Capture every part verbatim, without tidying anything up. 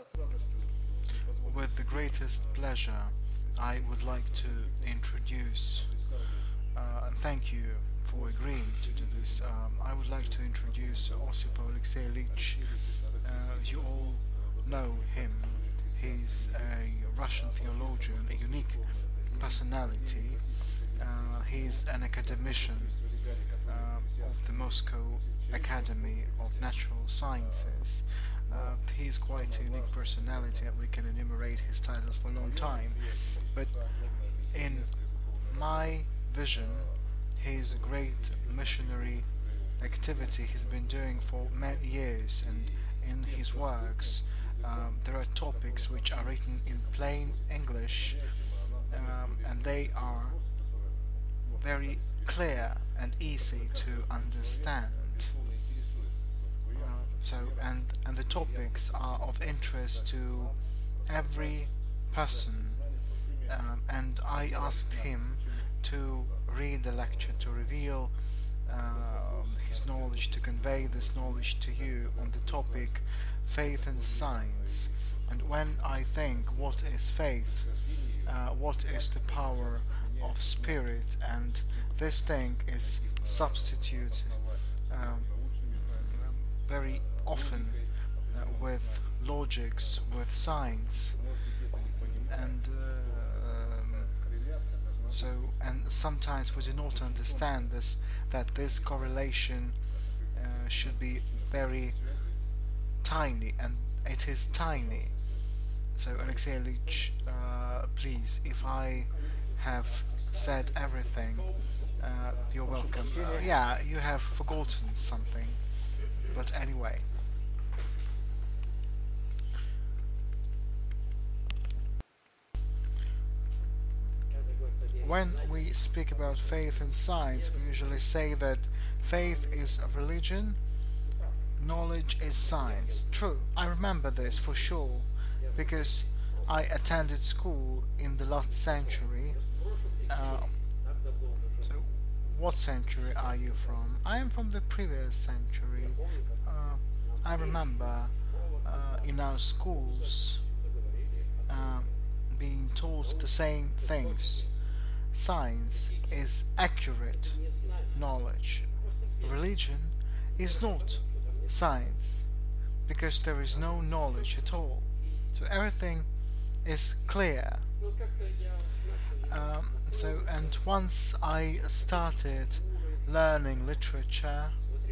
With the greatest pleasure, I would like to introduce, uh, and thank you for agreeing to do this. Um, I would like to introduce Osip Alexeyevich. Uh, you all know him. He's a Russian theologian, a unique personality. Uh, he's an academician uh, of the Moscow Academy of Natural Sciences. Uh, he's quite a unique personality, and we can enumerate his titles for a long time. But in my vision, his great missionary activity he's been doing for many years, and in his works, um, there are topics which are written in plain English, um, and they are very clear and easy to understand. Uh, so, and and the topics are of interest to every person. Um, and I asked him to read the lecture, to reveal uh, his knowledge, to convey this knowledge to you on the topic faith and science. And when I think what is faith, uh, what is the power of spirit, and this thing is substituted um, very often uh, with logics, with science, and uh, um, so and sometimes we do not understand this, that this correlation uh, should be very tiny, and it is tiny. So Alexey Ilyich, uh, please, if I have said everything, uh, you're welcome. Uh, yeah, you have forgotten something, but anyway. When we speak about faith and science, we usually say that faith is a religion, knowledge is science. True, I remember this for sure, because I attended school in the last century. Uh, so, what century are you from? I am from the previous century. Uh, I remember uh, in our schools uh, being taught the same things. Science is accurate knowledge. Religion is not science, because there is no knowledge at all. So everything is clear. Um, so, and once I started learning literature,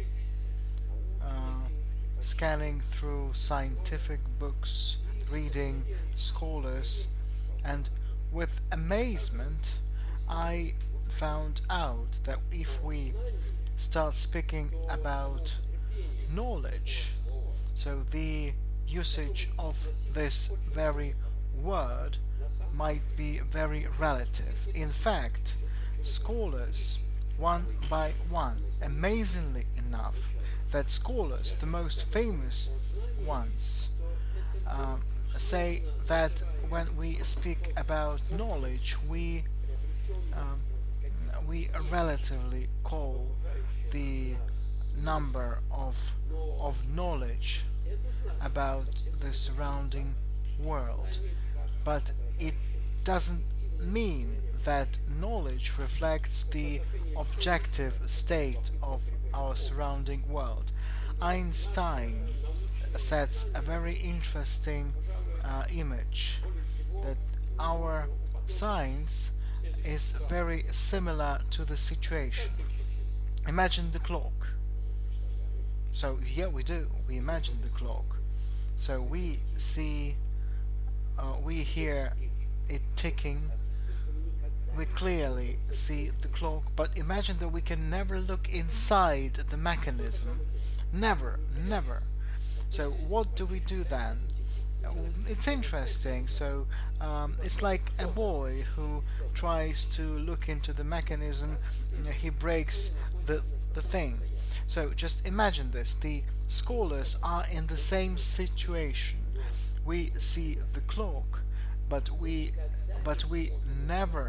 uh, scanning through scientific books, reading scholars, and with amazement, I found out that if we start speaking about knowledge, so the usage of this very word might be very relative. In fact, scholars, one by one, amazingly enough, that scholars, the most famous ones, um, say that when we speak about knowledge, we um, we relatively call the number of of knowledge about the surrounding world, but it doesn't mean that knowledge reflects the objective state of our surrounding world. Einstein sets a very interesting uh, image that our science is very similar to the situation. Imagine the clock. So yeah, we do. We imagine the clock. So we see, uh, we hear it ticking. We clearly see the clock, but imagine that we can never look inside the mechanism. Never, never. So what do we do then? It's interesting. So um, it's like a boy who tries to look into the mechanism. He breaks the the thing. So just imagine this. The scholars are in the same situation. We see the clock, but we but we never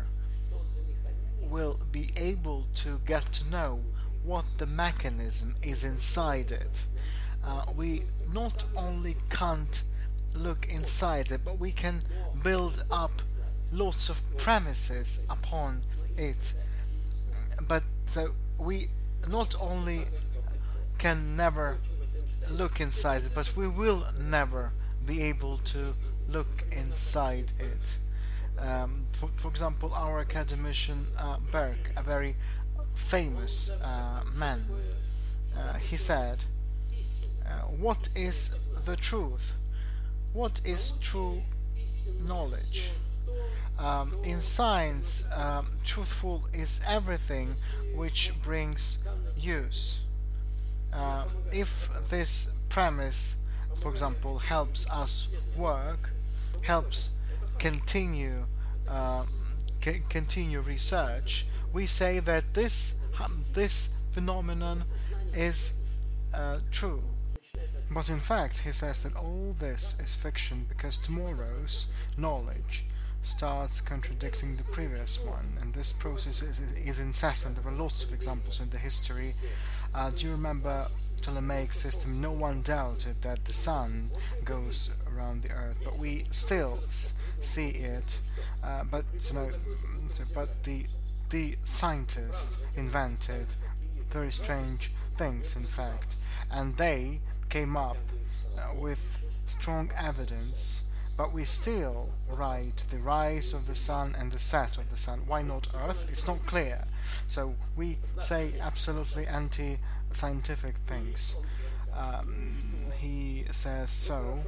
will be able to get to know what the mechanism is inside it. Uh, we not only can't look inside it, but we can build up lots of premises upon it. But so we not only can never look inside it, but we will never be able to look inside it. Um, for, for example, our academician uh, Burke, a very famous uh, man, uh, he said, uh, what is the truth? What is true knowledge? Um, in science, um, truthful is everything which brings use. Uh, if this premise, for example, helps us work, helps continue uh, c- continue research, we say that this um, this phenomenon is uh, true. But in fact, he says that all this is fiction because tomorrow's knowledge starts contradicting the previous one, and this process is, is, is incessant. There are lots of examples in the history. Uh, do you remember Ptolemaic system? No one doubted that the sun goes around the earth, but we still s- see it. Uh, but you know, so, but the the scientists invented very strange things, in fact, and they came up uh, with strong evidence, but we still write the rise of the sun and the set of the sun. Why not Earth? It's not clear. So we say absolutely anti-scientific things. Um, he says so.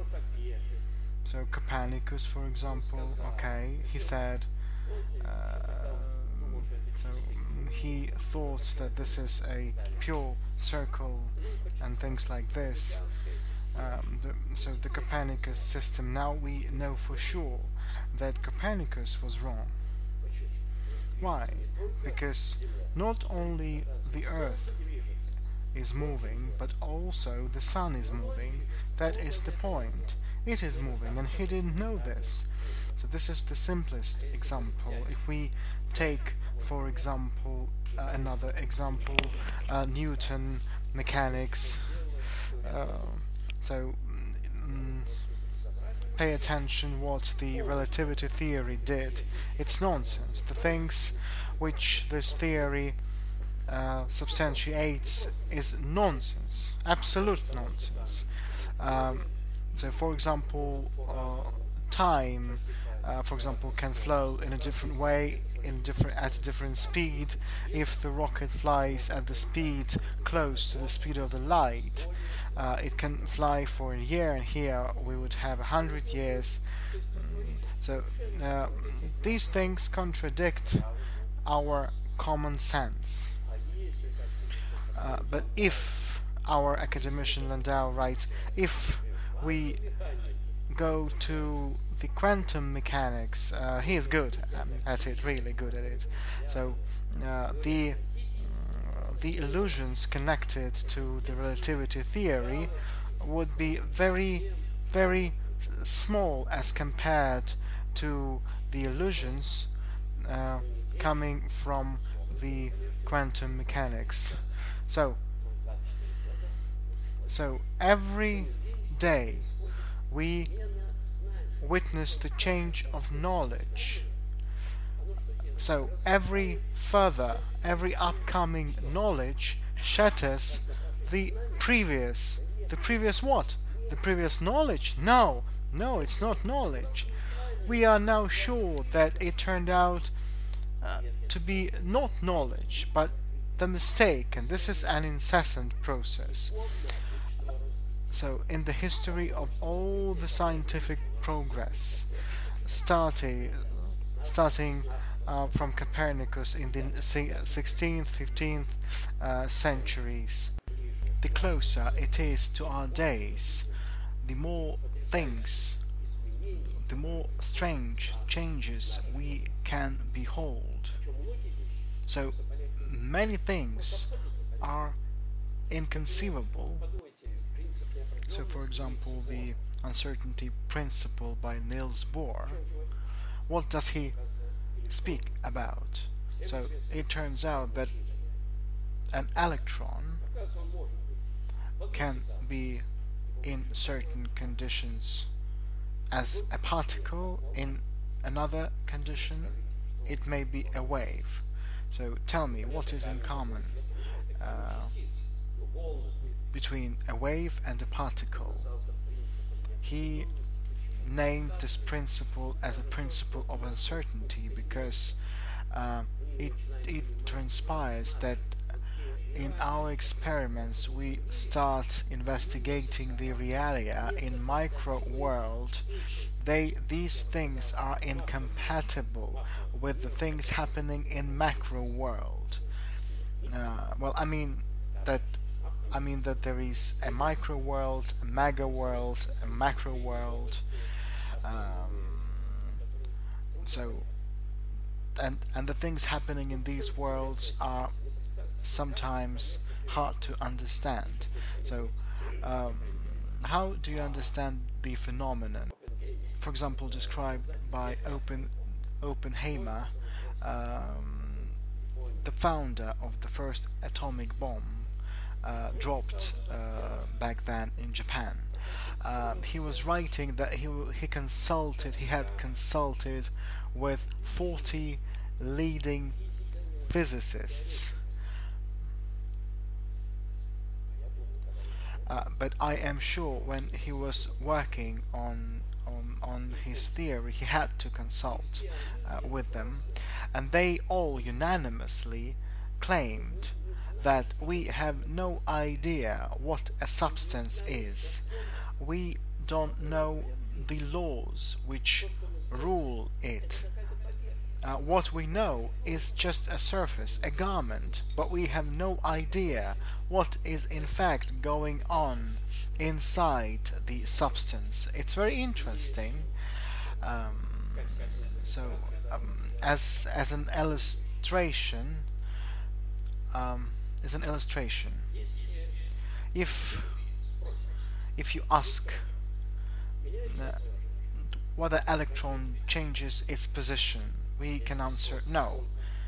So Copernicus, for example, okay, he said, uh, so he thought that this is a pure circle and things like this. Um, the, so the Copernicus system, now we know for sure that Copernicus was wrong. Why? Because not only the Earth is moving, but also the Sun is moving. That is the point. It is moving, and he didn't know this. So this is the simplest example. If we take, for example, uh, another example, uh, Newton mechanics. Uh, so mm, pay attention what the relativity theory did. It's nonsense. The things which this theory uh, substantiates is nonsense, absolute nonsense. Um, so, for example, uh, time, uh, for example, can flow in a different way, in different at a different speed. If the rocket flies at the speed close to the speed of the light, uh, it can fly for a year, and here we would have a hundred years. So uh, these things contradict our common sense. Uh, but if our academician Landau writes, if we go to the quantum mechanics, uh, he is good um, at it, really good at it. So uh, the uh, the illusions connected to the relativity theory would be very, very small as compared to the illusions uh, coming from the quantum mechanics. So, so every day we witness the change of knowledge. So every further, every upcoming knowledge shatters the previous. The previous what? The previous knowledge? No, no, it's not knowledge. We are now sure that it turned out uh, to be not knowledge, but the mistake, and this is an incessant process. So, in the history of all the scientific progress, starting, starting uh, from Copernicus in the sixteenth, fifteenth uh, centuries, the closer it is to our days, the more things, the more strange changes we can behold. So, many things are inconceivable. So, for example, the uncertainty principle by Niels Bohr. What does he speak about? So, it turns out that an electron can be in certain conditions as a particle. In another condition, it may be a wave. So tell me, what is in common uh, between a wave and a particle? He named this principle as a principle of uncertainty because uh, it, it transpires that in our experiments we start investigating the realia in micro world. They these things are incompatible with the things happening in macro world. Uh, well, I mean that I mean that there is a micro world, a mega world, a macro world. Um, so, and and the things happening in these worlds are sometimes hard to understand. So, um, how do you understand the phenomenon? For example, described by Open Oppenheimer, um, the founder of the first atomic bomb, uh, dropped uh, back then in Japan. Uh, he was writing that he he consulted he had consulted with forty leading physicists. Uh, but I am sure when he was working on on, on his theory, he had to consult uh, with them, and they all unanimously claimed that we have no idea what a substance is. We don't know the laws which rule it. Uh, what we know is just a surface, a garment, but we have no idea what is in fact going on inside the substance. It's very interesting. Um, so, um, as as an illustration, um, as an illustration, if if you ask uh, whether electron changes its position, we can answer no.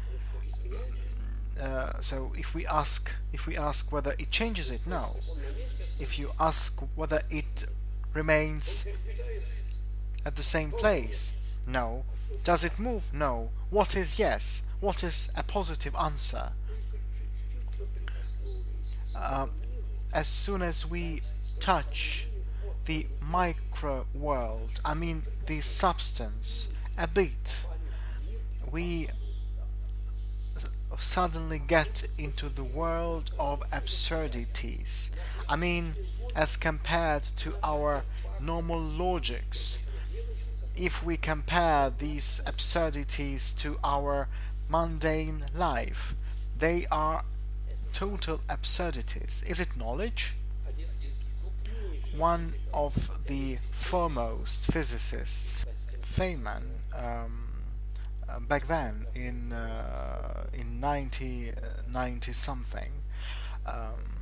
Uh, so if we ask if we ask whether it changes it, no. If you ask whether it remains at the same place, no. Does it move? No. What is yes? What is a positive answer? Uh, as soon as we touch the micro world, I mean the substance, a bit, we suddenly get into the world of absurdities. I mean, as compared to our normal logics, if we compare these absurdities to our mundane life, they are total absurdities. Is it knowledge? One of the foremost physicists, Feynman, um, uh, back then in uh, in ninety, ninety something, um,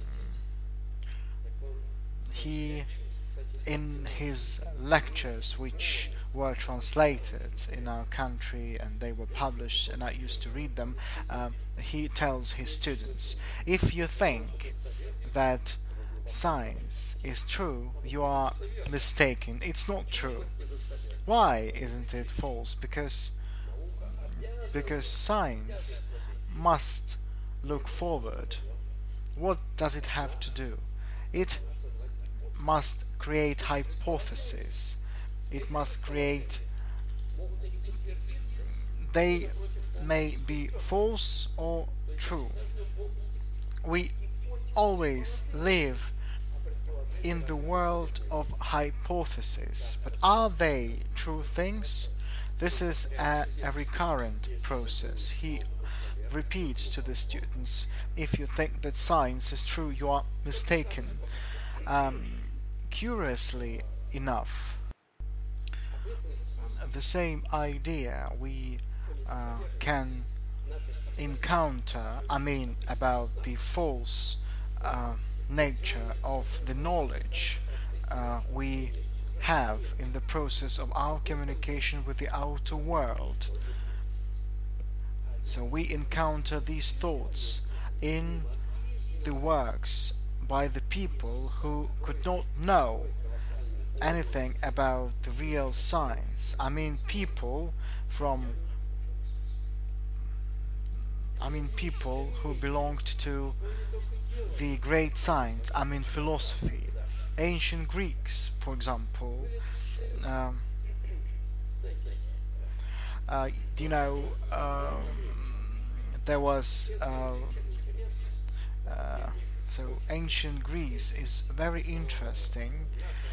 he in his lectures, which were translated in our country and they were published and I used to read them, um, he tells his students, if you think that science is true, you are mistaken. It's not true. Why isn't it false? Because because science must look forward. What does it have to do? It must create hypotheses. It must create. They may be false or true. We always live in the world of hypotheses, but are they true things? This is a, a recurrent process. He repeats to the students, if you think that science is true, you are mistaken. Um, curiously enough, the same idea we uh, can encounter, I mean about the false uh, nature of the knowledge uh, we have in the process of our communication with the outer world. So we encounter these thoughts in the works by the people who could not know anything about the real science. I mean, people from I mean, people who belonged to the great science. I mean, philosophy. Ancient Greeks, for example. Um, uh, you know, um, there was. Uh, uh, so, ancient Greece is very interesting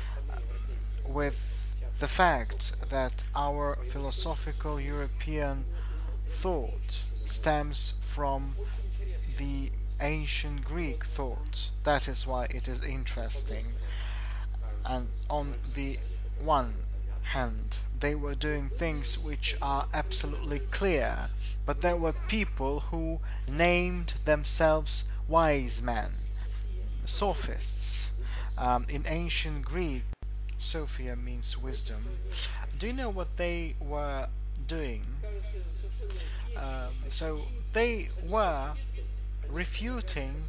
with the fact that our philosophical European thought stems from the ancient Greek thought. That is why it is interesting. And on the one hand, they were doing things which are absolutely clear, but there were people who named themselves wise men, sophists. Um, in ancient Greek, Sophia means wisdom. Do you know what they were doing? Um, so they were refuting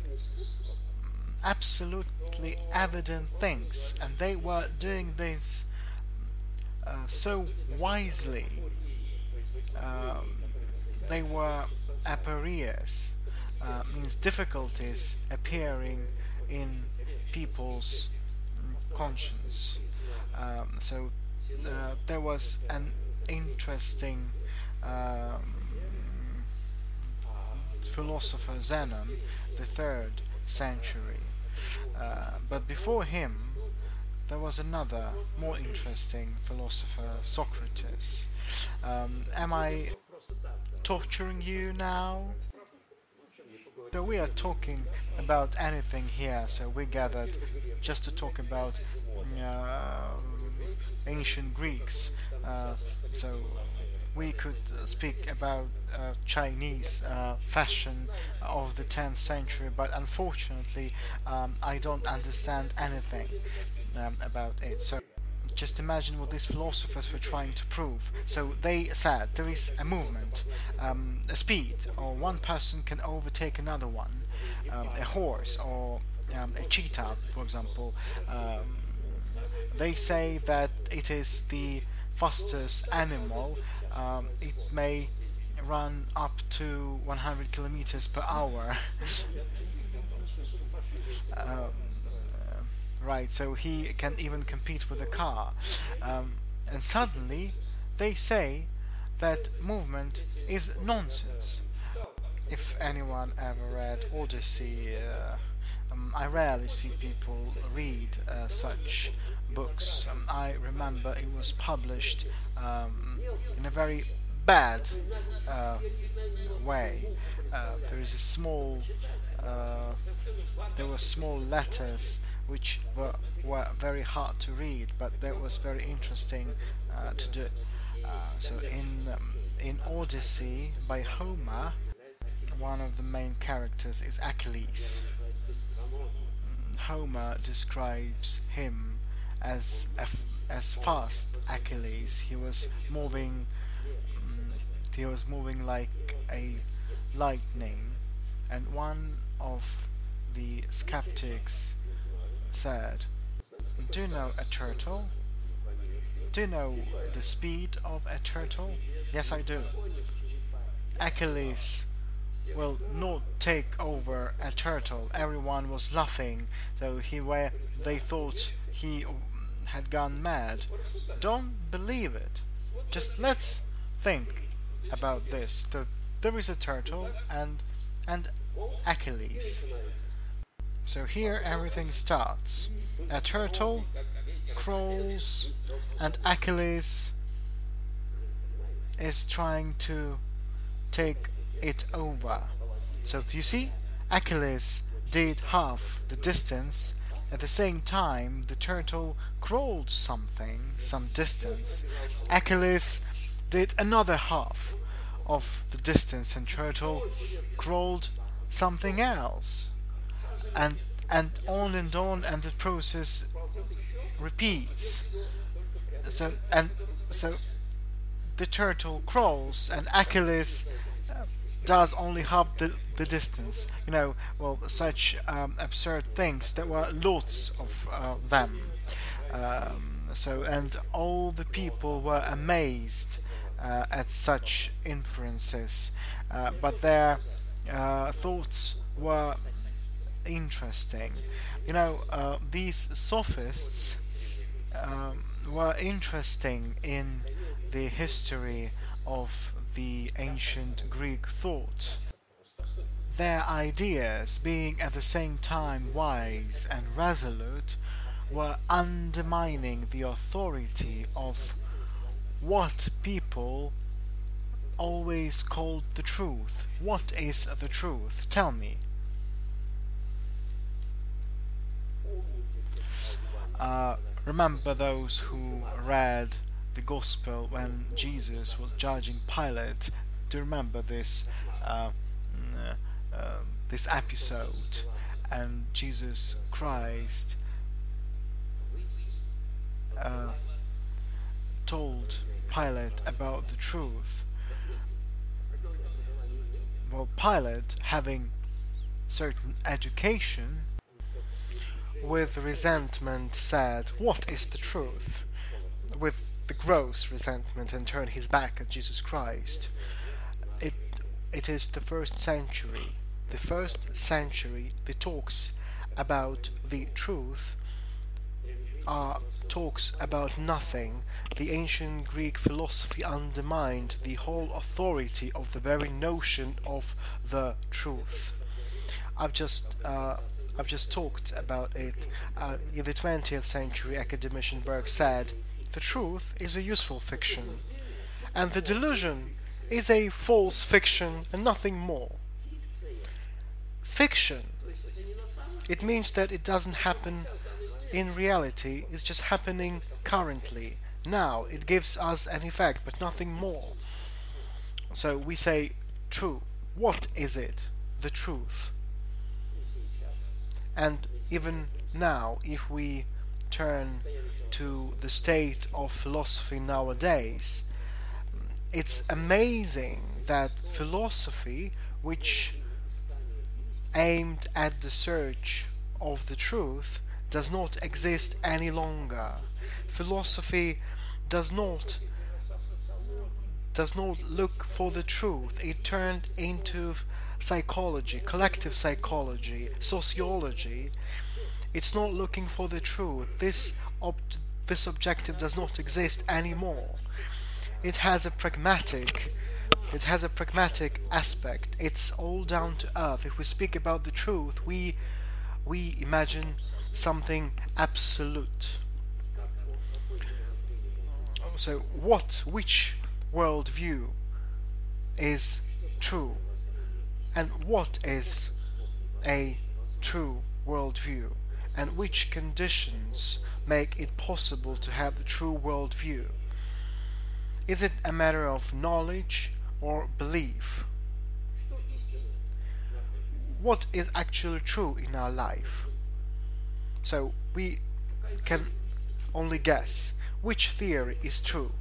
absolutely evident things, and they were doing this uh, so wisely. Um, they were aporias, uh, means difficulties appearing in people's conscience. Um, so uh, there was an interesting um, philosopher Zenon, the third century. Uh, but before him, there was another more interesting philosopher, Socrates. Um, am I torturing you now? So we are talking about anything here, so we gathered just to talk about uh, ancient Greeks. Uh, so we could speak about uh, Chinese uh, fashion of the tenth century, but unfortunately um, I don't understand anything um, about it. So just imagine what these philosophers were trying to prove. So they said there is a movement, um, a speed, or one person can overtake another one, um, a horse or um, a cheetah, for example. Um, they say that it is the fastest animal. Um, it may run up to one hundred kilometers per hour. um, Right, so he can even compete with a car. Um, and suddenly they say that movement is nonsense. If anyone ever read Odyssey, uh, um, I rarely see people read uh, such books. Um, I remember it was published um, in a very bad uh, way. Uh, there is a small, uh, there were small letters which were, were very hard to read, but that was very interesting uh, to do. Uh, so in um, in Odyssey by Homer, one of the main characters is Achilles. Homer describes him as a f as fast Achilles. He was moving. Um, he was moving like a lightning, and one of the skeptics said, "Do you know a turtle? Do you know the speed of a turtle?" "Yes, I do." "Achilles will not take over a turtle." Everyone was laughing, so he were they thought he had gone mad. Don't believe it. Just let's think about this. So there is a turtle and and Achilles. So here everything starts. A turtle crawls and Achilles is trying to take it over. So you see, Achilles did half the distance. At the same time, the turtle crawled something, some distance. Achilles did another half of the distance and turtle crawled something else. And and on and on, and the process repeats. So and so the turtle crawls and Achilles uh, does only half the, the distance. You know, well, such um, absurd things. There were lots of uh, them. Um, So, and all the people were amazed uh, at such inferences, uh, but their uh, thoughts were interesting. You know, uh, these sophists um, were interesting in the history of the ancient Greek thought. Their ideas, being at the same time wise and resolute, were undermining the authority of what people always called the truth. What is the truth? Tell me. Uh, remember those who read the Gospel when Jesus was judging Pilate? Do you remember this uh, uh, this episode? And Jesus Christ uh, told Pilate about the truth. Well, Pilate, having certain education, with resentment said, "What is the truth?" With the gross resentment, and turned his back at Jesus Christ. It it is the first century. The first century that talks about the truth are talks about nothing. The ancient Greek philosophy undermined the whole authority of the very notion of the truth. I've just uh, I've just talked about it. Uh, in the twentieth century, academician Burke said, "The truth is a useful fiction, and the delusion is a false fiction and nothing more." Fiction. It means that it doesn't happen in reality, it's just happening currently. Now, it gives us an effect, but nothing more. So we say, true. What is it? The truth. And even now, if we turn to the state of philosophy nowadays, it's amazing that philosophy, which aimed at the search of the truth, does not exist any longer. Philosophy does not does not look for the truth. It turned into psychology, collective psychology, sociology. It's not looking for the truth. This ob- this objective does not exist anymore. It has a pragmatic it has a pragmatic aspect. It's all down to earth. If we speak about the truth, we we imagine something absolute. So what, which worldview is true? And what is a true worldview? And which conditions make it possible to have the true worldview? Is it a matter of knowledge or belief? What is actually true in our life? So we can only guess which theory is true.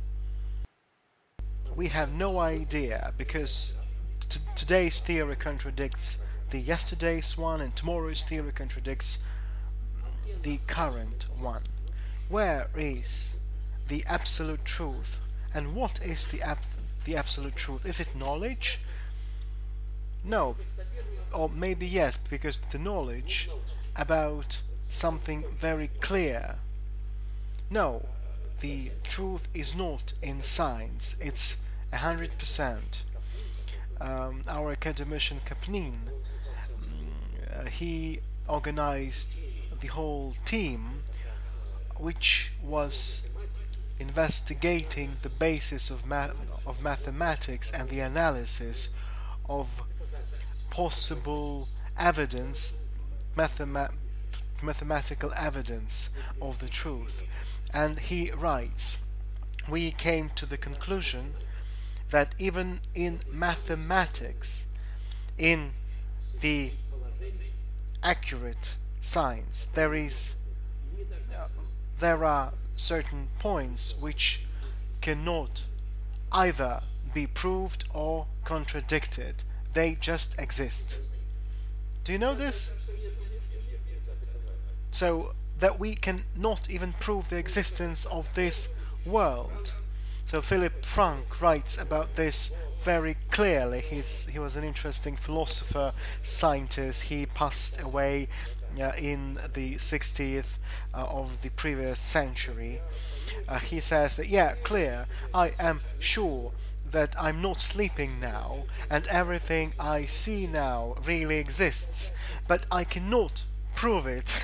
We have no idea, because t- today's theory contradicts the yesterday's one, and tomorrow's theory contradicts the current one. Where is the absolute truth? And what is the ab- the absolute truth? Is it knowledge? No. Or maybe yes, because the knowledge about something very clear. No, the truth is not in science. It's a hundred percent. Um, our academician Kapnin, uh, he organized the whole team, which was investigating the basis of ma- of mathematics and the analysis of possible evidence, mathema- mathematical evidence of the truth. And he writes, we came to the conclusion that even in mathematics, in the accurate science, there is uh, there are certain points which cannot either be proved or contradicted. They just exist. Do you know this? So that we can not even prove the existence of this world. So Philip Frank writes about this very clearly. He's, he was an interesting philosopher, scientist. He passed away uh, in the sixtieth uh, of the previous century. Uh, he says that, yeah, clear, I am sure that I'm not sleeping now and everything I see now really exists, but I cannot prove it.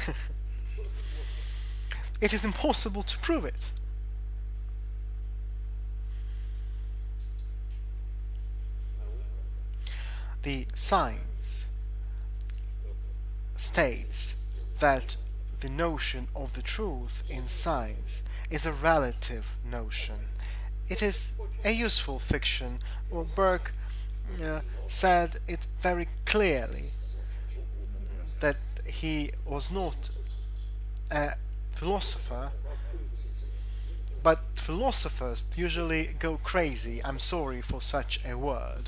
It is impossible to prove it. The science states that the notion of the truth in science is a relative notion. It is a useful fiction. Well, Burke uh, said it very clearly that he was not a philosopher, but philosophers usually go crazy. I'm sorry for such a word.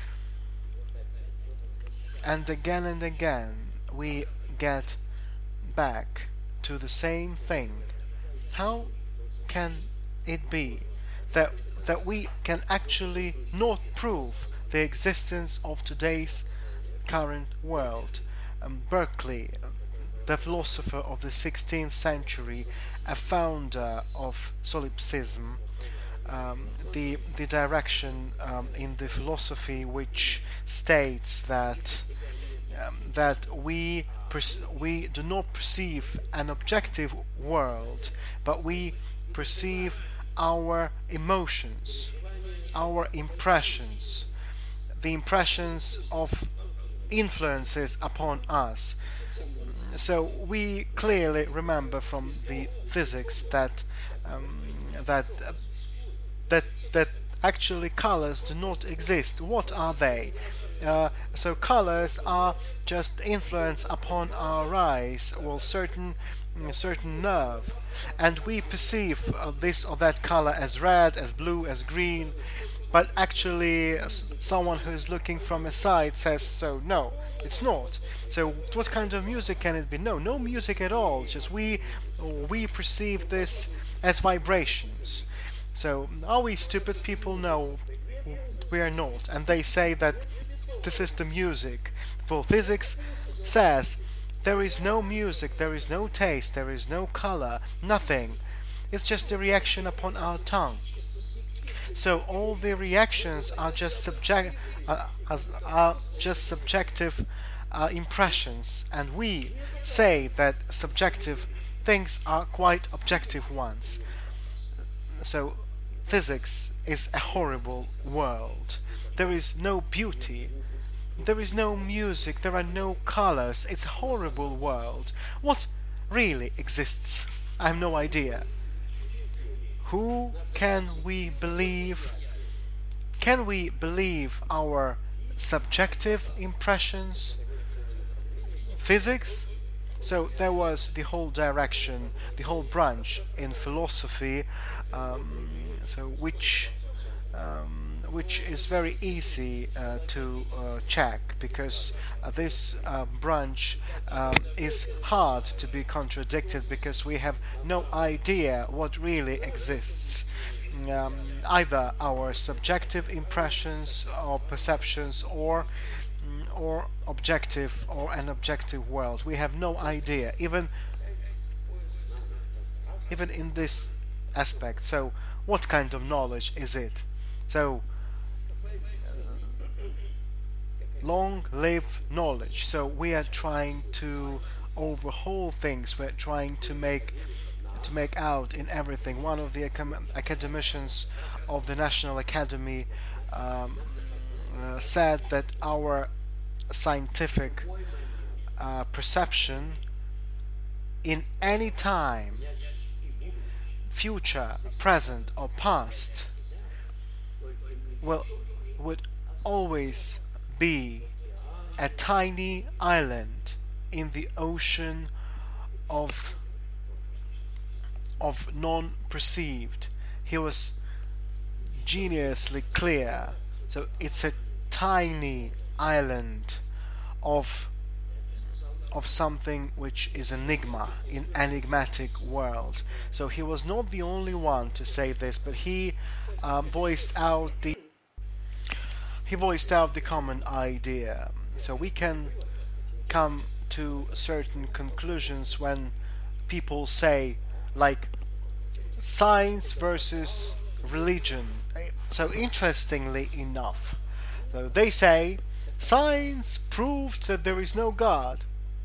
And again and again we get back to the same thing. How can it be that that we can actually not prove the existence of today's current world? Um, Berkeley, the philosopher of the sixteenth century, a founder of solipsism, um, the the direction um, in the philosophy which states that um, that we we do not perceive an objective world, but we perceive our emotions, our impressions, the impressions of influences upon us. So we clearly remember from the physics that um, that uh, that that actually colors do not exist. What are they? Uh, so colors are just influence upon our eyes, well, certain certain nerve, and we perceive uh, this or that color as red, as blue, as green, but actually someone who is looking from a side says, so no, it's not. So what kind of music can it be? No, no music at all. Just we we perceive this as vibrations. So are we stupid people? No, we are not. And they say that this is the music. For physics says there is no music, there is no taste, there is no color, nothing. It's just a reaction upon our tongue. So all the reactions are just subject uh, as, are just subjective uh, impressions, and we say that subjective things are quite objective ones. So physics is a horrible world. There is no beauty. There is no music, there are no colors. It's a horrible world. What really exists? I have no idea. Who can we believe? Can we believe our subjective impressions? Physics? So there was the whole direction, the whole branch in philosophy, um, so which um, which is very easy uh, to uh, check, because uh, this uh, branch um, is hard to be contradicted, because we have no idea what really exists. Um, either our subjective impressions or perceptions, or or objective or an objective world. We have no idea, even even in this aspect. So what kind of knowledge is it? So long live knowledge. So we are trying to overhaul things. We're trying to make to make out in everything. One of the acam- academicians of the National Academy um, uh, said that our scientific uh, perception in any time, future, present, or past, will would always be a tiny island in the ocean of of non-perceived. He was geniusly clear. So it's a tiny island of of something which is enigma in enigmatic world. So he was not the only one to say this, but he uh, voiced out the he voiced out the common idea. So we can come to certain conclusions when people say, like, science versus religion. So interestingly enough, so they say science proved that there is no God.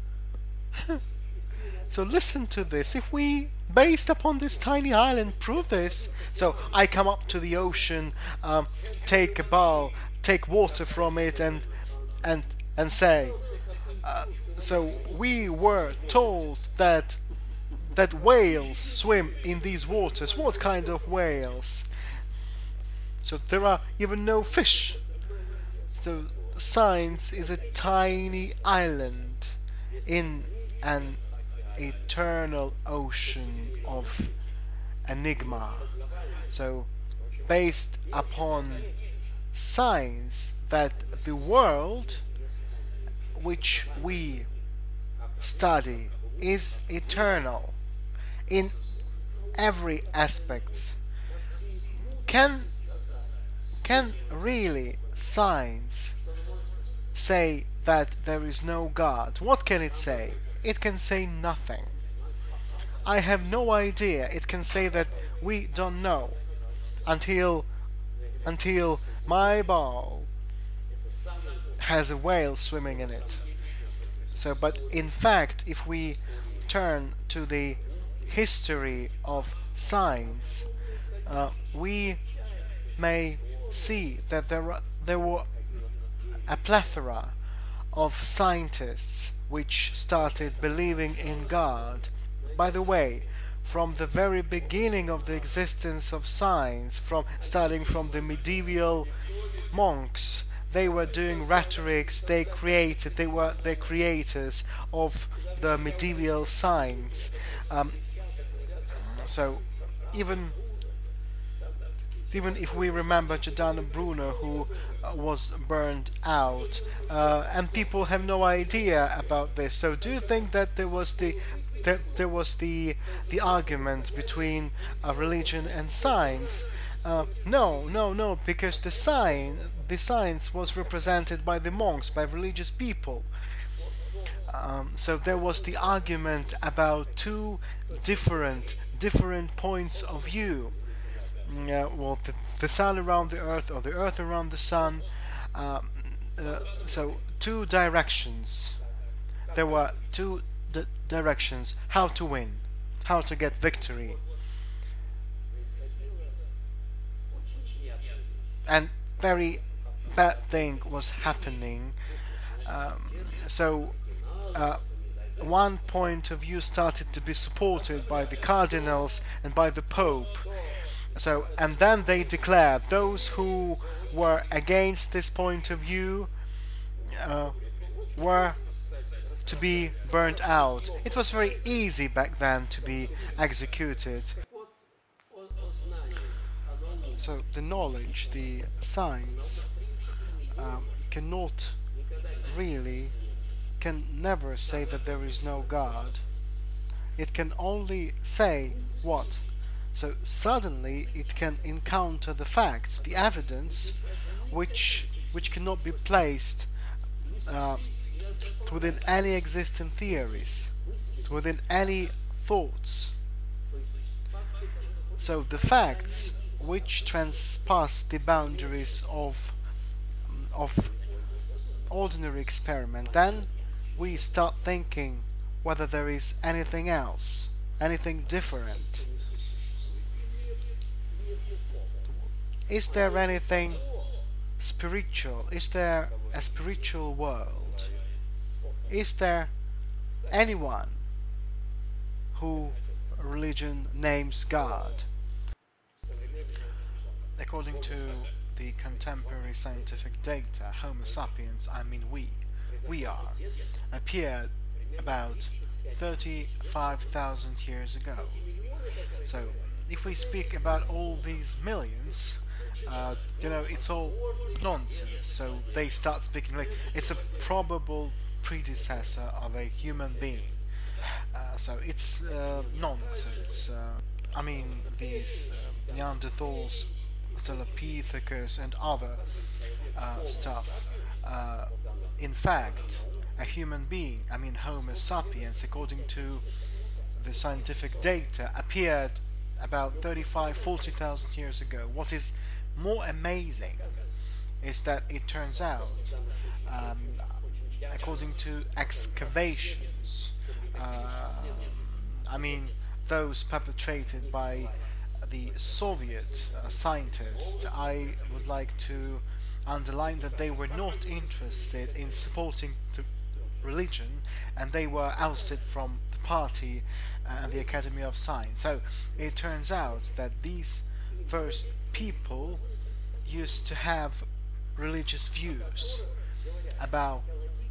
So listen to this. If we, based upon this tiny island, prove this, so I come up to the ocean, um, take a bowl, take water from it, and and and say, uh, so we were told that that whales swim in these waters. What kind of whales? So there are even no fish. So science is a tiny island in an eternal ocean of enigma. So based upon science, that the world which we study is eternal in every aspect. Can can really science say that there is no God? What can it say? It can say nothing. I have no idea. It can say that we don't know until until my bowl has a whale swimming in it. So, but in fact, if we turn to the history of science, uh, we may see that there are, there were a plethora of scientists which started believing in God. By the way, from the very beginning of the existence of science, from starting from the medieval monks, they were doing rhetorics. They created, they were the creators of the medieval science. Um, so even even if we remember Giordano Bruno, who uh, was burned out, uh, and people have no idea about this. So do you think that there was the that there was the the argument between uh, religion and science? Uh, no, no, no, because the sign, the science was represented by the monks, by religious people. Um, so there was the argument about two different different points of view. Uh, well, the, the sun around the earth, or the earth around the sun. Uh, uh, so two directions. There were two d- directions how to win, how to get victory. And very bad thing was happening. Um, so uh, one point of view started to be supported by the cardinals and by the Pope. So, and then they declared those who were against this point of view uh, were to be burnt out. It was very easy back then to be executed. So the knowledge, the science, um, cannot really, can never say that there is no God. It can only say what? So suddenly it can encounter the facts, the evidence, which which cannot be placed uh, within any existing theories, within any thoughts. So the facts which transpass the boundaries of of ordinary experiment, then we start thinking whether there is anything else, anything different. Is there anything spiritual? Is there a spiritual world? Is there anyone who religion names God? According to the contemporary scientific data, Homo sapiens, I mean we, we are, appeared about thirty-five thousand years ago. So if we speak about all these millions, uh, you know, it's all nonsense. So they start speaking like it's a probable predecessor of a human being. Uh, so it's uh, nonsense. Uh, I mean, these uh, Neanderthals, Australopithecus, and other uh, stuff. Uh, in fact, a human being, I mean Homo sapiens, according to the scientific data, appeared about thirty-five, forty thousand years ago. What is more amazing is that it turns out, um, according to excavations, uh, I mean those perpetrated by the Soviet uh, scientists, I would like to underline that they were not interested in supporting the religion, and they were ousted from the party and the Academy of Science. So it turns out that these first people used to have religious views about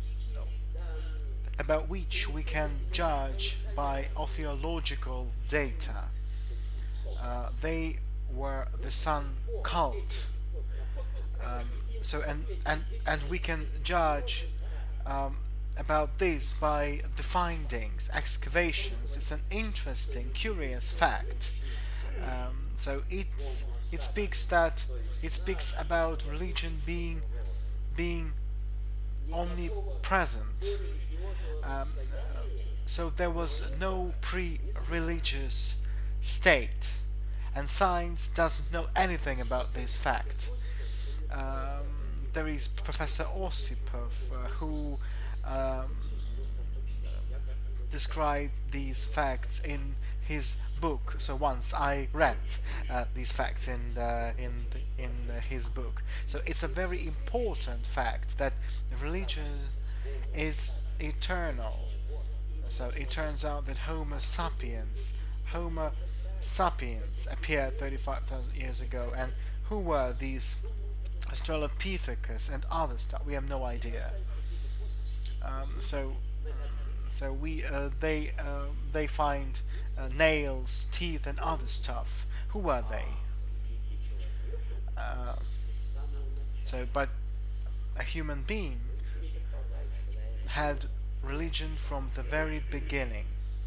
about which we can judge by archaeological data. Uh, they were the sun cult. Um, so and, and and we can judge um, about this by the findings, excavations. It's an interesting, curious fact. Um, so it's it speaks that it speaks about religion being being omnipresent. Um, so there was no pre-religious state, and science doesn't know anything about this fact. Um, there is Professor Osipov uh, who um, described these facts in his book. So once I read uh, these facts in uh, in in uh, his book. So it's a very important fact that religion is eternal. So it turns out that Homo sapiens, Homo sapiens appeared thirty-five thousand years ago, and who were these Australopithecus and other stuff? We have no idea. Um, so, so we uh, they uh, they find uh, nails, teeth, and other stuff. Who were they? Uh, so, but a human being had religion from the very beginning.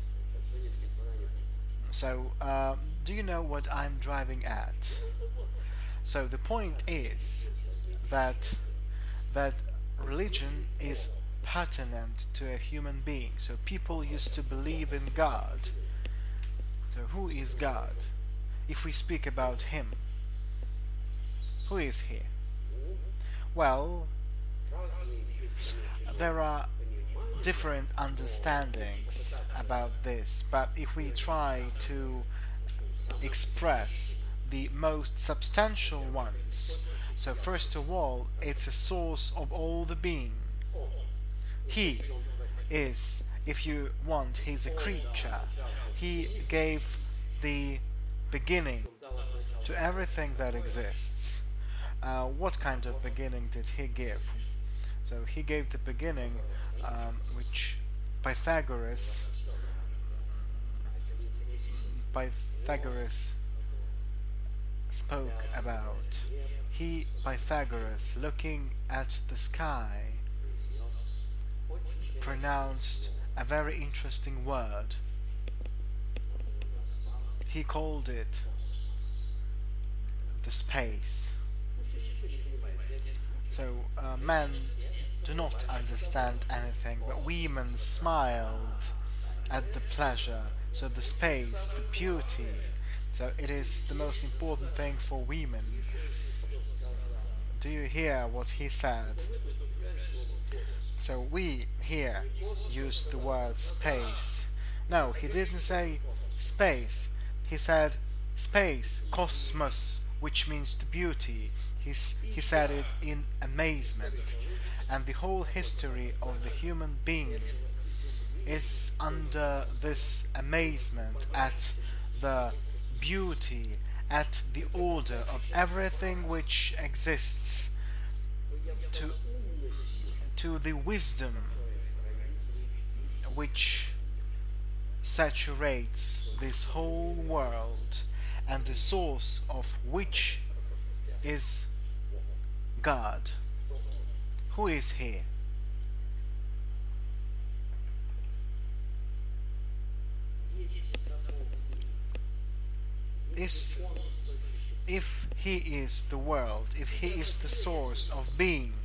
So, uh, do you know what I'm driving at? So the point is that that religion is pertinent to a human being. So people used to believe in God. So who is God? If we speak about him, who is he? Well, there are different understandings about this, but if we try to express the most substantial ones, so first of all, it's a source of all the being. He is, if you want, he's a creature. He gave the beginning to everything that exists. Uh, what kind of beginning did he give? So he gave the beginning um, which Pythagoras Pythagoras spoke about. He, Pythagoras, looking at the sky, pronounced a very interesting word. He called it the space. So uh, men do not understand anything, but women smiled at the pleasure. So the space, the beauty. So it is the most important thing for women. Do you hear what he said? So we here used the word space. No, he didn't say space. He said space, cosmos, which means the beauty. He's, he said it in amazement. And the whole history of the human being is under this amazement at the beauty, at the order of everything which exists, to to the wisdom which saturates this whole world, and the source of which is God. Who is he? is if he is the world, if he is the source of being,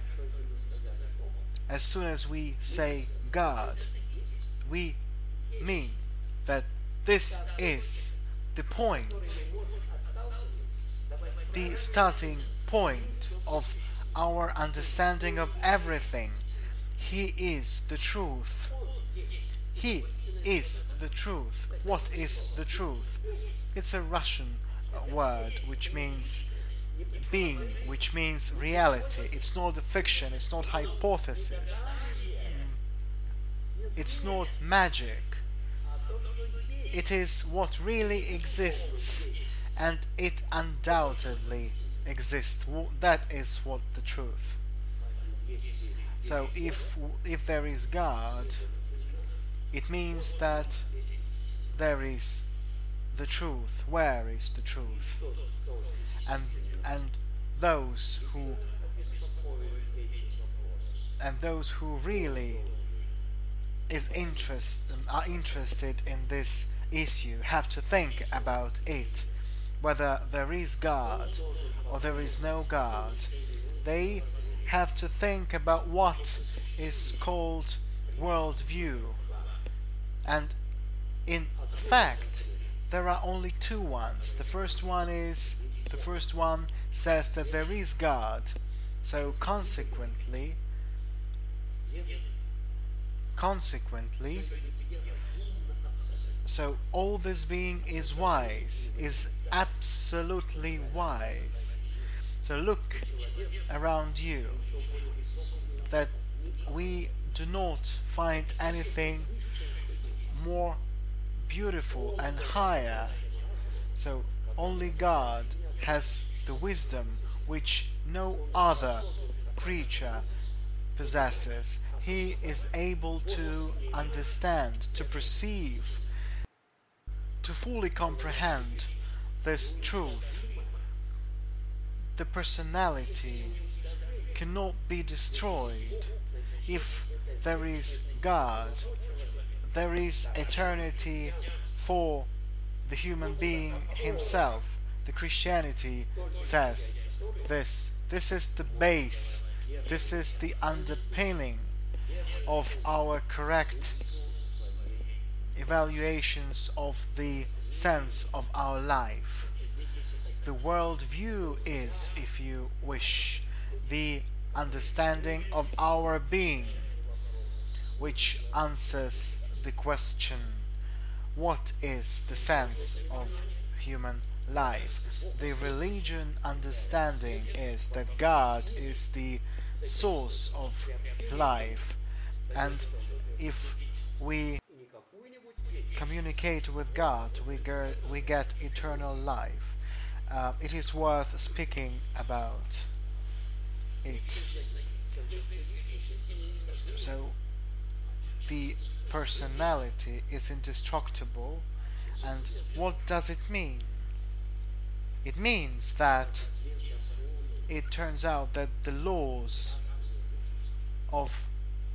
as soon as we say God, we mean that this is the point, the starting point of our understanding of everything. He is the truth. He is the truth. What is the truth? It's a Russian word which means being, which means reality. It's not a fiction, it's not hypothesis, it's not magic. It is what really exists, and it undoubtedly exists. That is what the truth. So if if there is God, it means that there is the truth. Where is the truth? And and those who and those who really is interest are interested in this issue have to think about it, whether there is God or there is no God. They have to think about what is called worldview, and in fact there are only two ones. The first one is the first one says that there is God, so consequently consequently so all this being is wise, is absolutely wise. So look around you, that we do not find anything more beautiful and higher. So only God has the wisdom which no other creature possesses. He is able to understand, to perceive, to fully comprehend this truth. The personality cannot be destroyed. If there is God, there is eternity for the human being himself. The Christianity says this. This is the base. This is the underpinning of our correct evaluations of the sense of our life. The world view is, if you wish, the understanding of our being, which answers the question, what is the sense of human life? The religion understanding is that God is the source of life, and if we communicate with God, we get, we get eternal life. Uh, it is worth speaking about it. So the personality is indestructible, and what does it mean? It means that it turns out that the laws of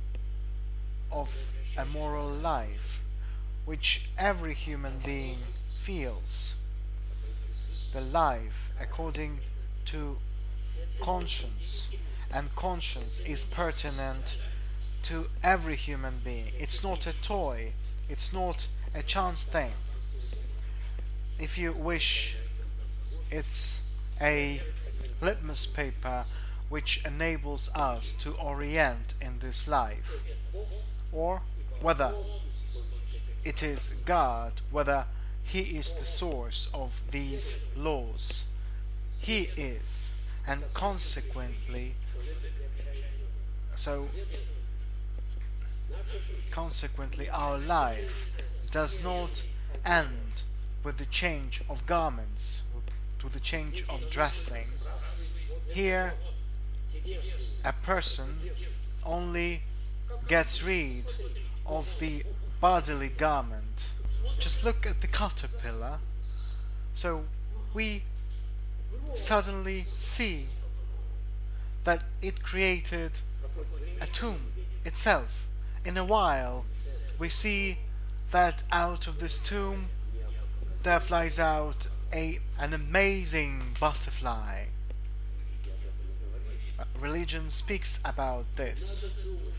of a moral life, which every human being feels, the life according to conscience, and conscience is pertinent to every human being. It's not a toy, it's not a chance thing. If you wish, it's a litmus paper which enables us to orient in this life. Or whether it is God, whether He is the source of these laws. He is, and consequently, so consequently our life does not end with the change of garments, with the change of dressing. Here a person only gets rid of the bodily garment. Just look at the caterpillar. So we suddenly see that it created a tomb itself. In a while we see that out of this tomb there flies out a an amazing butterfly. Uh, Religion speaks about this.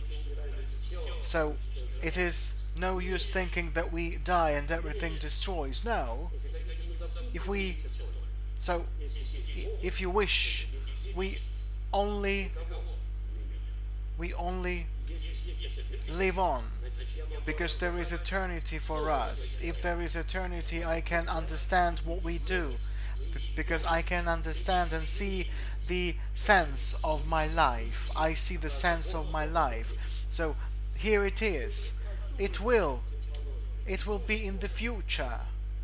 So it is no use thinking that we die and everything destroys. No. If we so if you wish, we only we only live on because there is eternity for us. If there is eternity, I can understand what we do, b- because I can understand and see the sense of my life. I see the sense of my life. So here it is. It will. It will be in the future.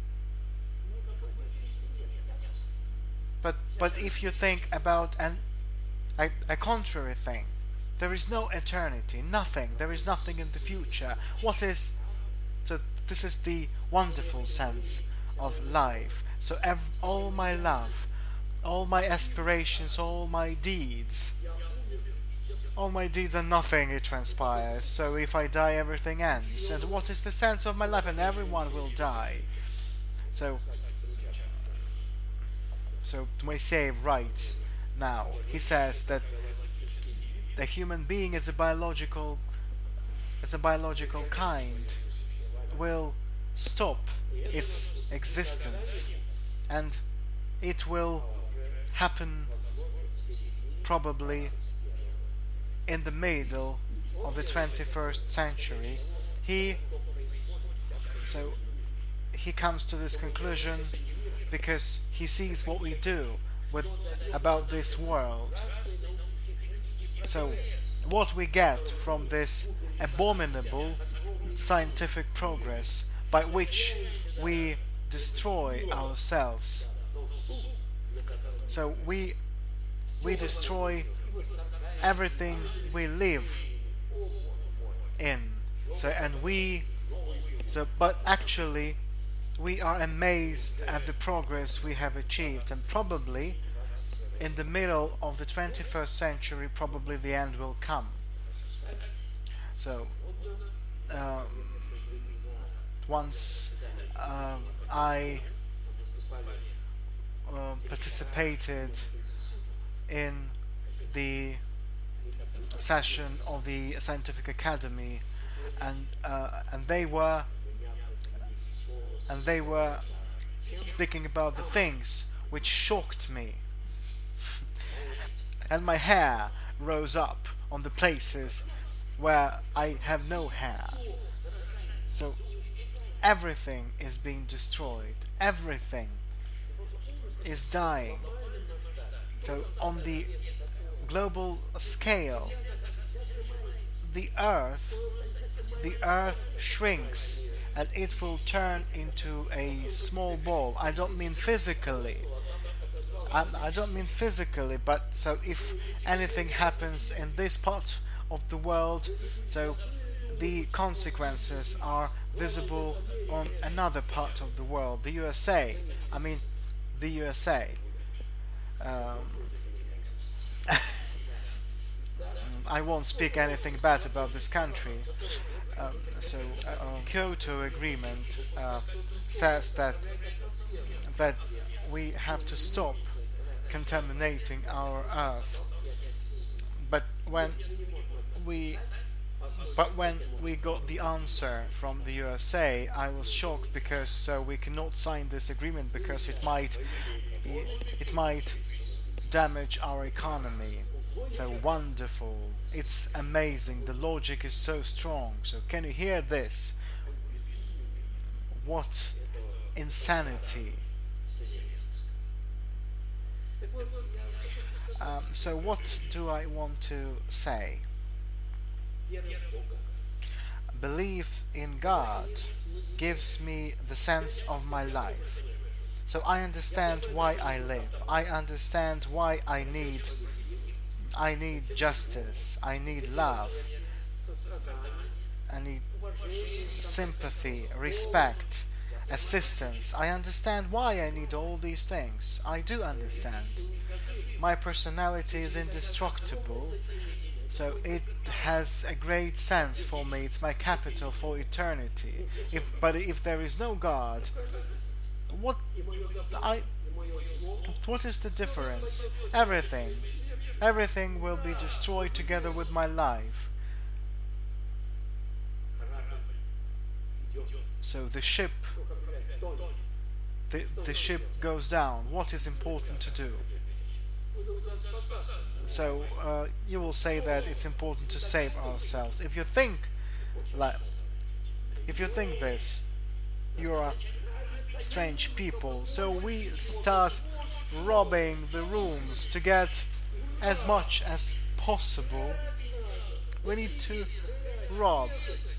But but if you think about an a, a contrary thing, there is no eternity, nothing. There is nothing in the future. What is so? This is the wonderful sense of life. So ev- all my love, all my aspirations, all my deeds, all my deeds are nothing. It transpires. So if I die, everything ends. And what is the sense of my life? And everyone will die. So so Moiseyev writes now. He says that the human being as a biological as a biological kind will stop its existence, and it will happen probably in the middle of the twenty-first century. He so he comes to this conclusion because he sees what we do with about this world. So, what we get from this abominable scientific progress by which we destroy ourselves. So we we destroy everything we live in. So and we so but actually we are amazed at the progress we have achieved, and probably in the middle of the twenty-first century, probably the end will come. So, um, once um, I uh, participated in the session of the Scientific Academy, and uh, and they were and they were speaking about the things which shocked me. And my hair rose up on the places where I have no hair. So everything is being destroyed. Everything is dying. So on the global scale, the earth, the earth shrinks and it will turn into a small ball. I don't mean physically. I, I don't mean physically, but so if anything happens in this part of the world, so the consequences are visible on another part of the world, the U S A. I mean, the U S A. Um, I won't speak anything bad about this country. Um, so, uh, Kyoto Agreement uh, says that that we have to stop contaminating our earth. But when we but when we got the answer from the U S A, I was shocked because uh, we cannot sign this agreement because it might it, it might damage our economy. So wonderful. It's amazing. The logic is so strong. So can you hear this? What insanity. Um, so what do I want to say? Belief in God gives me the sense of my life. So I understand why I live. I understand why I need I need justice. I need love. I need sympathy, respect, assistance. I understand why I need all these things. I do understand. My personality is indestructible, so it has a great sense for me. It's my capital for eternity. If, but if there is no God, What I what is the difference? Everything. Everything will be destroyed together with my life. So the ship the, the ship goes down. What is important to do? So uh, you will say that it's important to save ourselves. If you think like if you think this, you are strange people. So we start robbing the rooms to get as much as possible. We need to rob.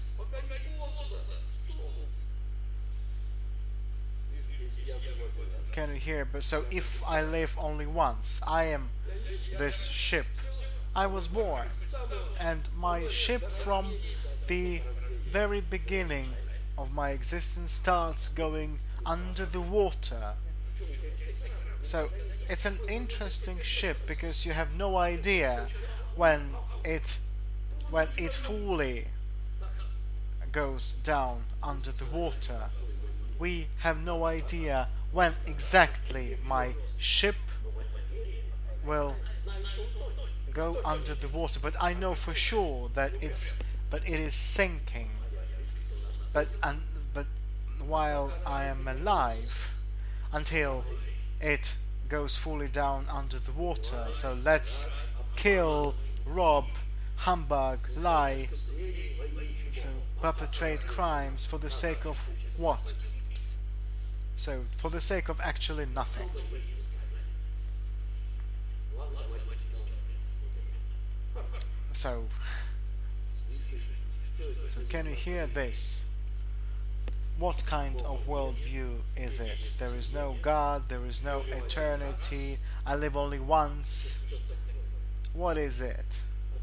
Can you hear? But so if I live only once, I am this ship. I was born, and my ship from the very beginning of my existence starts going under the water. So it's an interesting ship because you have no idea when it when it fully goes down under the water. We have no idea when exactly my ship will go under the water, but I know for sure that it's but it is sinking. But and but while I am alive, until it goes fully down under the water. So let's kill, rob, humbug, lie, so perpetrate crimes for the sake of what? So for the sake of actually nothing. So, so can you hear this? What kind of worldview is it? There is no God, there is no eternity, I live only once. What is it?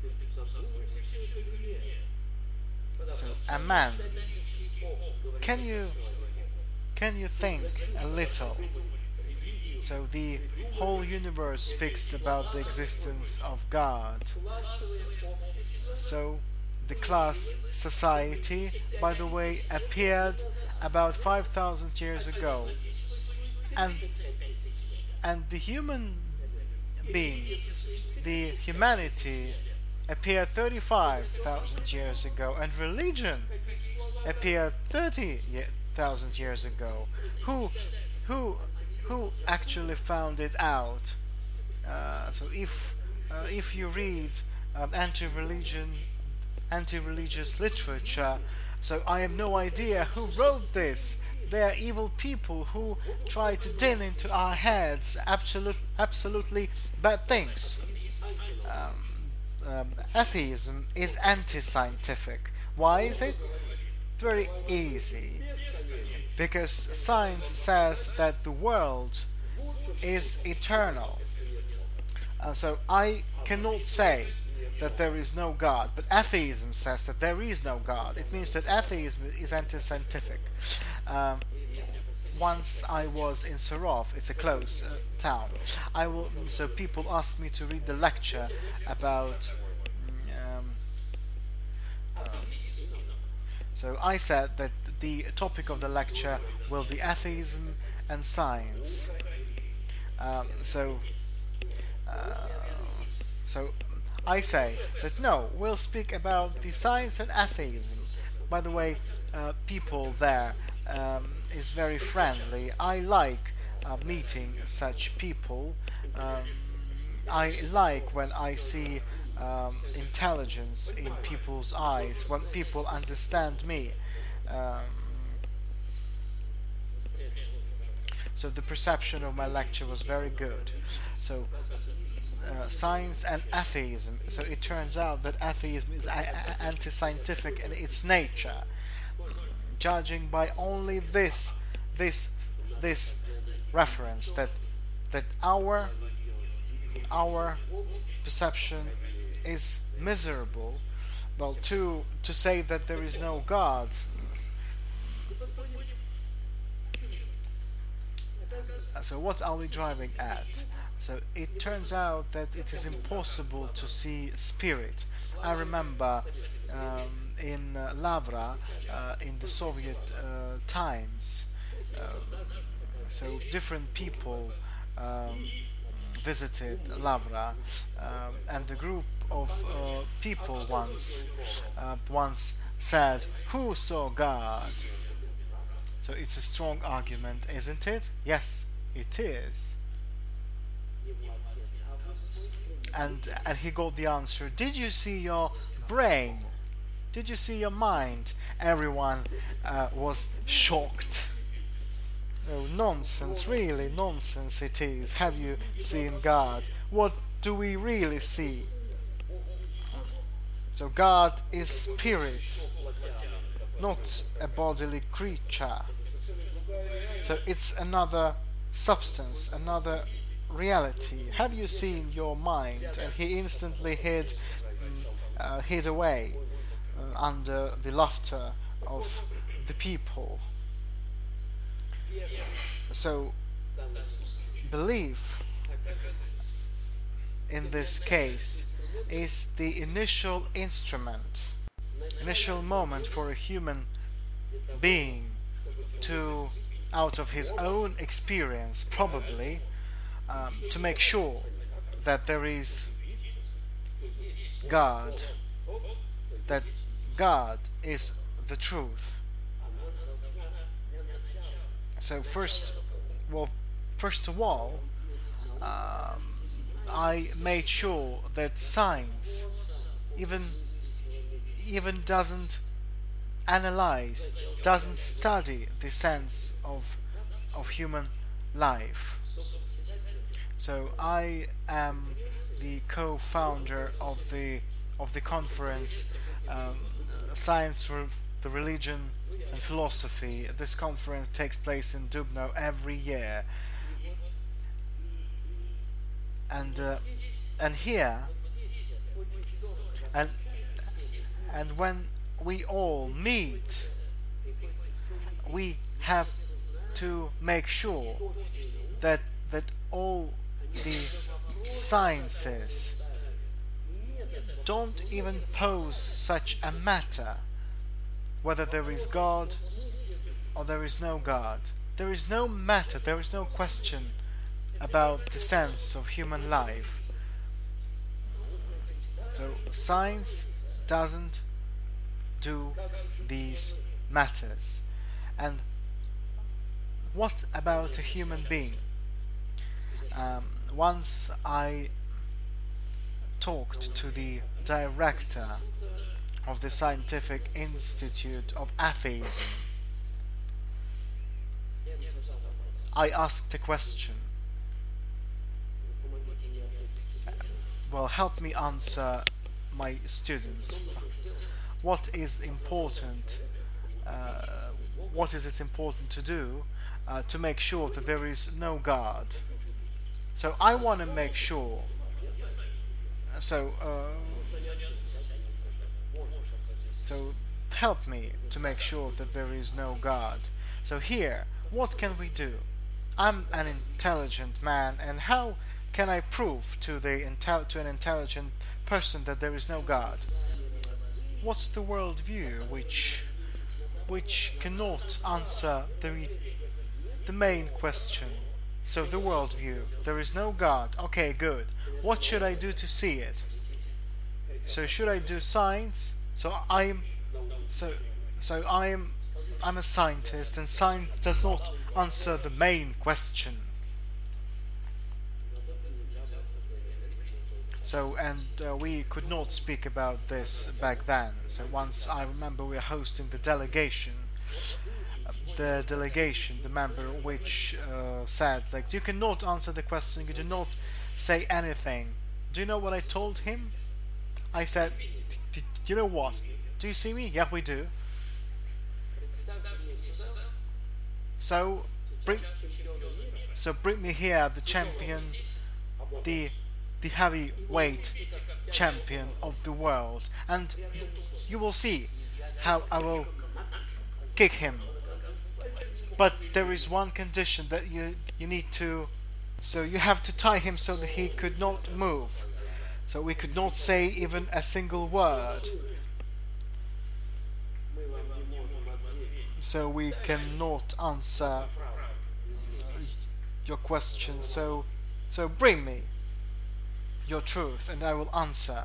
So, a man, can you can you think a little? So the whole universe speaks about the existence of God. So the class society, by the way, appeared about five thousand years ago, and and the human being, the humanity, appeared thirty-five thousand years ago, and religion appeared thirty thousand years ago. Who, who, who actually found it out? Uh, so if uh, if you read um, anti-religion, anti-religious literature, so I have no idea who wrote this. They are evil people who try to din into our heads absolute, absolutely bad things. Um, um, atheism is anti-scientific. Why is it? It's very easy. Because science says that the world is eternal. Uh, so I cannot say that there is no God, but atheism says that there is no God. It means that atheism is anti-scientific. Um, once I was in Sarov, it's a close uh, town. I will, so people asked me to read the lecture about. Um, uh, so I said that the topic of the lecture will be atheism and science. Um, so, uh, so. I say that no, we'll speak about the science and atheism. By the way, uh, people there um, is very friendly. I like uh, meeting such people. Um, I like when I see um, intelligence in people's eyes, when people understand me. Um, so the perception of my lecture was very good. So. Uh, science and atheism. So it turns out that atheism is anti-scientific in its nature, judging by only this, this, this reference that that our our perception is miserable. Well, to to say that there is no God. So what are we driving at? So it turns out that it is impossible to see spirit. I remember um, in uh, Lavra, uh, in the Soviet uh, times, um, So different people um, visited Lavra, um, and the group of uh, people once uh, once said, "Who saw God?" So it's a strong argument, isn't it? Yes, it is. And and he got the answer. Did you see your brain? Did you see your mind? Everyone uh, was shocked. Oh, nonsense, really nonsense it is. Have you seen God? What do we really see? So God is spirit, not a bodily creature. So it's another substance, another reality. Have you seen your mind? And he instantly hid, mm, uh, hid away uh, under the laughter of the people. So belief in this case is the initial instrument, initial moment for a human being to, out of his own experience probably, um, to make sure that there is God, that God is the truth. So first, well, first of all, um, I made sure that science even even doesn't analyze, doesn't study the sense of of human life. So I am the co-founder of the of the conference um, Science for the Religion and Philosophy. This conference takes place in Dubno every year, and uh, and here and and when we all meet, we have to make sure that that all the sciences don't even pose such a matter, whether there is God or there is no God. There is no matter, there is no question about the sense of human life. So science doesn't do these matters. And what about a human being? Um, once I talked to the director of the Scientific Institute of Atheism. I asked a question. Well, help me answer my students. What is important? Uh, what is it important to do uh, to make sure that there is no God? So I want to make sure. So, uh, so help me to make sure that there is no God. So here, what can we do? I'm an intelligent man, and how can I prove to the intel to an intelligent person that there is no God? What's the worldview which which cannot answer the the main question? So the worldview, there is no God. Okay, good. What should I do to see it? So should I do science? So I am so so I am I'm a scientist, and science does not answer the main question. So, and uh, we could not speak about this back then. So once I remember we were hosting the delegation, uh, the delegation, the member which uh, said, like, you cannot answer the question, you do not say anything. Do you know what I told him? I said, do you know what? Do you see me? Yeah, we do. So bring, so bring me here the champion, the the heavyweight champion of the world, and you will see how I will kick him. But there is one condition that you you need to, so you have to tie him so that he could not move, so we could not say even a single word. So we cannot answer your question. So, so bring me your truth, and I will answer.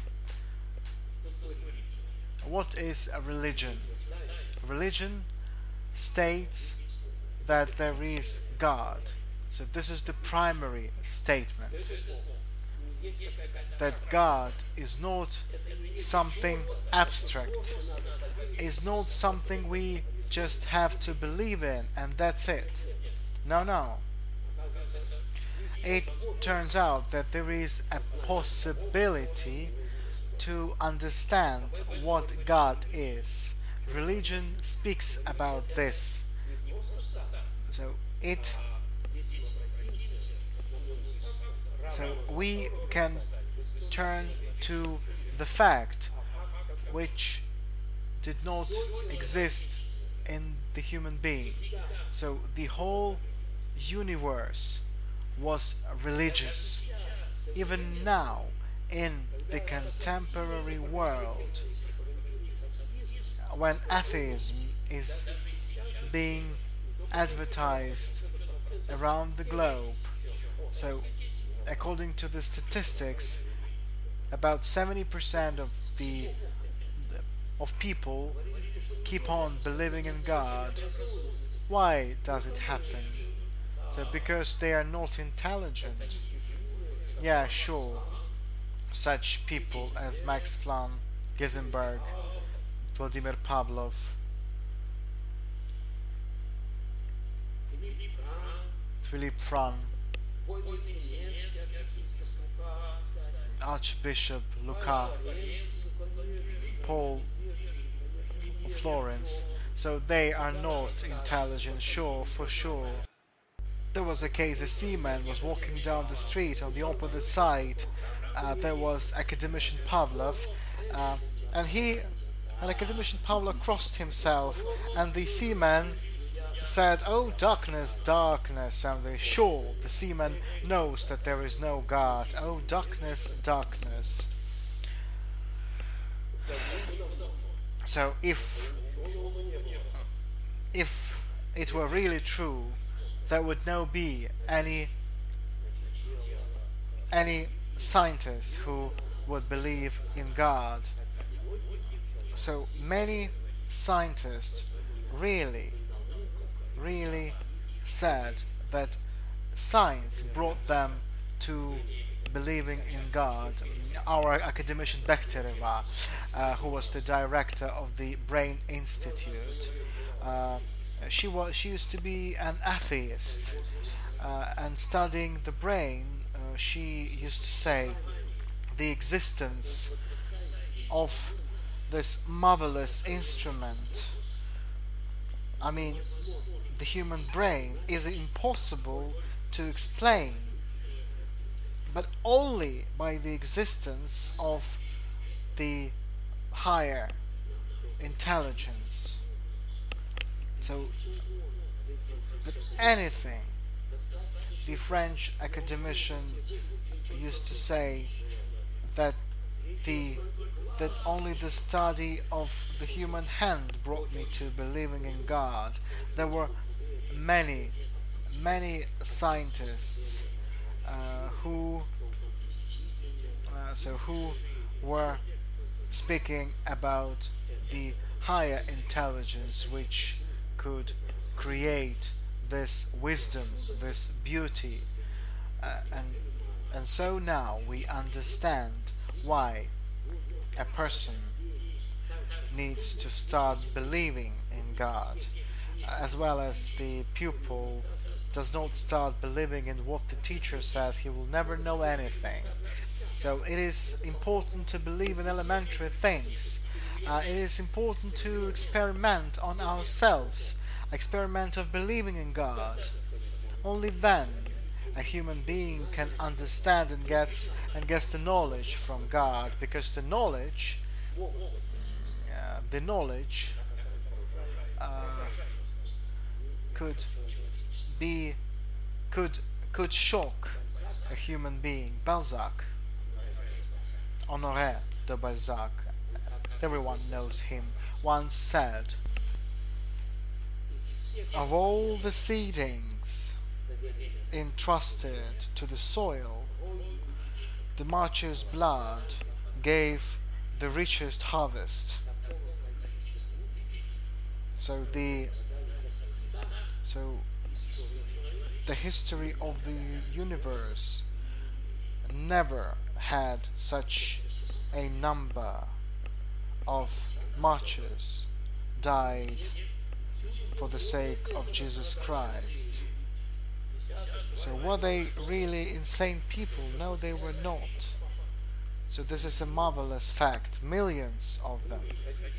What is a religion? Religion states that there is God. So this is the primary statement. That God is not something abstract, is not something we just have to believe in and that's it. No, no. It turns out that there is a possibility to understand what God is. Religion speaks about this. So it so we can turn to the fact which did not exist in the human being. So the whole universe was religious. Even now, in the contemporary world, when atheism is being advertised around the globe, so according to the statistics, about seventy percent of the of people keep on believing in God. Why does it happen? So because they are not intelligent. Yeah, sure. Such people as Max Planck, Heisenberg, Vladimir Pavlov, Philip Fran, Archbishop Luca, Paul of Florence. So they are not intelligent, sure, for sure. There was a case, a seaman was walking down the street. On the opposite side uh, there was academician Pavlov, uh, and he and academician Pavlov crossed himself, and the seaman said, "Oh, darkness, darkness," and they, sure, the seaman knows that there is no God. Oh, darkness, darkness. So if if it were really true, there would no be any any scientist who would believe in God. So many scientists really really said that science brought them to believing in God. Our academician Bektereva, uh, who was the director of the Brain Institute, uh, she was she used to be an atheist, uh, and studying the brain, uh, she used to say the existence of this marvelous instrument. I mean, the human brain is impossible to explain, but only by the existence of the higher intelligence. So, but anything, the French academician used to say that the that only the study of the human hand brought me to believing in God. There were many, many scientists uh, who uh, so who were speaking about the higher intelligence which could create this wisdom, this beauty, uh, and and so now we understand why a person needs to start believing in God, as well as the pupil does not start believing in what the teacher says. He will never know anything. So it is important to believe in elementary things. Uh, it is important to experiment on ourselves, experiment of believing in God. Only then a human being can understand and gets and gets the knowledge from God, because the knowledge, uh, the knowledge uh, could be could could shock a human being. Balzac, Honoré de Balzac, everyone knows him, once said, "Of all the seedings entrusted to the soil, the martyr's blood gave the richest harvest. So the so the history of the universe never had such a number of martyrs died for the sake of Jesus Christ. So were they really insane people? No, they were not. So this is a marvelous fact. Millions of them.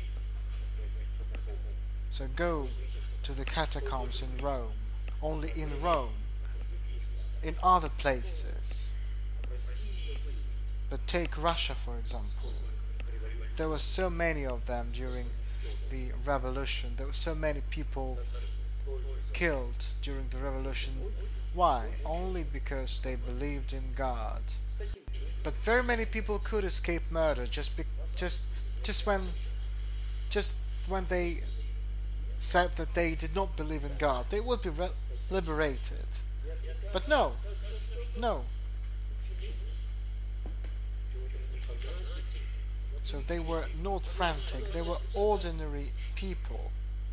So go to the catacombs in Rome. Only in Rome. In other places. But take Russia, for example. There were so many of them during the revolution. There were so many people killed during the revolution. Why? Only because they believed in God. But very many people could escape murder just be, just just when just when they said that they did not believe in God. They would be re- liberated. But no, no. So they were not frantic. They were ordinary people.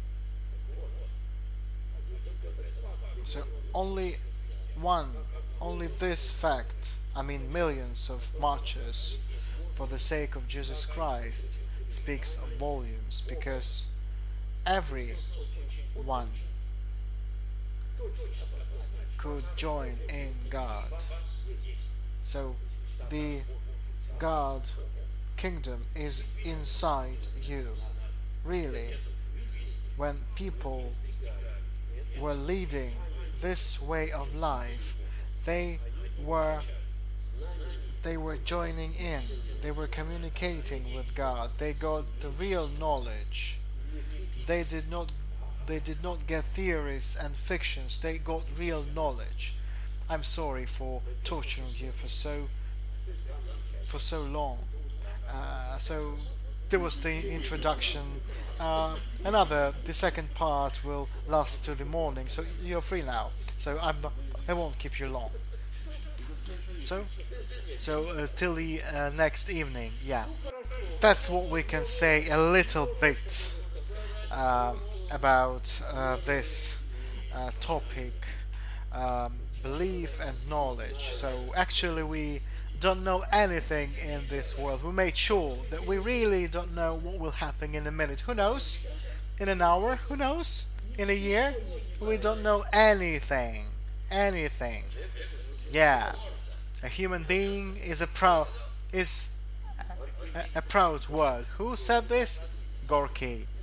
So only one, only this fact, I mean millions of martyrs for the sake of Jesus Christ, speaks of volumes, because everyone could join in God. So the God kingdom is inside you. Really, when people were leading this way of life, they were they were joining in, they were communicating with God, they got the real knowledge. They did not they did not get theories and fictions, they got real knowledge. I'm sorry for torturing you for so for so long. Uh, so there was the introduction. Uh, another, the second part will last to the morning, so you're free now. So I'm not, I won't keep you long. So, so uh, till the uh, next evening. Yeah, that's what we can say a little bit uh, about uh, this uh, topic, um, belief and knowledge. So actually, we don't know anything in this world. We made sure that we really don't know what will happen in a minute. Who knows? In an hour? Who knows? In a year? We don't know anything. Anything. Yeah. A human being is a proud is a, a proud word. Who said this? Gorky.